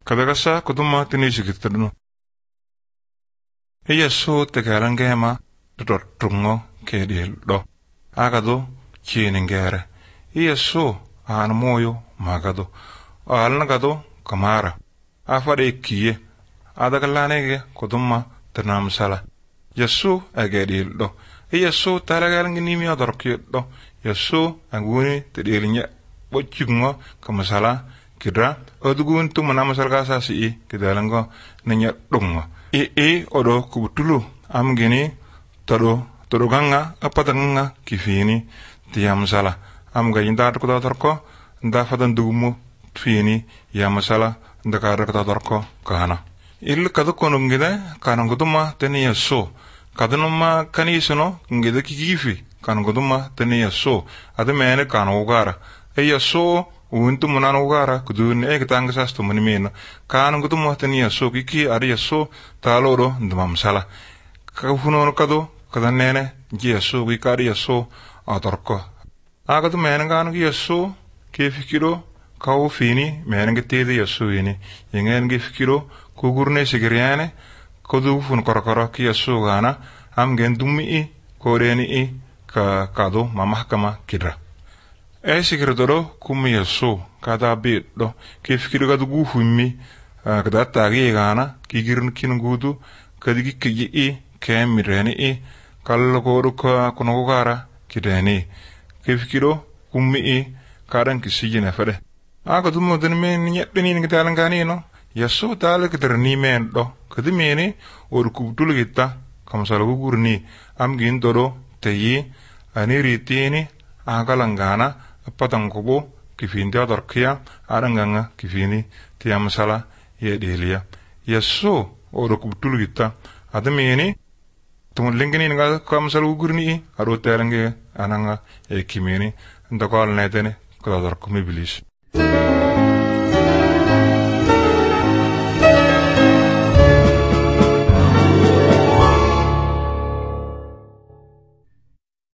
kadagasa kuduma tinisigitirno. Yesu tegalangema dodortungo kedil do. Agado chieningere. Yesu moyo magado. Alnagado kamara. Afade kiye. Adagalanege kuduma tinamsala. Yesu agedil do. Yesu talagalangini adorkid do. Yesu anguni tedilinya bocungo kamasala kidra odugun tu manamsal kasasi kidalango nanya dungo. Odo kubutulu amgini todo ganga apatanga kifini tiam sala amga inda ko torko nda fadan dugumu fini ya masala nda kar ko torko kana il kadu kono ngida kana guduma teni yaso kadunuma kanisuno ngida kigifi kana guduma teni yaso ade mene kana ugara yaso untu munano ugara kudun ekitanga sasto munimeno kana guduma teni yaso kiki ari yaso taloro ndumam sala kafuno kadu kadanene Yesu wikari Yesu atorko agadu menenganu Yesu kefikiro kau fini menenge tede Yesu ini yengen gefikiro kugurne sigiriane kodu fun korokoro ki Yesu gana am gendumi koreni ka kado mamahkama kidra sigirdoro kum Yesu kada bido kefikiro kadu gufumi kada tagi gana kigirn kinugudu kadigi kigi kemireni kallo koru ka kuno gara kideni kefikiro kummi karan kisijina fade aga tumo den men nyedeni ni talan ganino Yesu tala kitrni men do kadimeni or kubtul gitta kamsal gurni am gin doro teyi ani ritini aga langana patang kubo kifindia dorkia aranganga kifini tiam sala ye delia Yesu or kubtul gitta adameni tumun lingini nga kamsal gurni aro terange ananga kimini ndakal netene kadar kumi bilis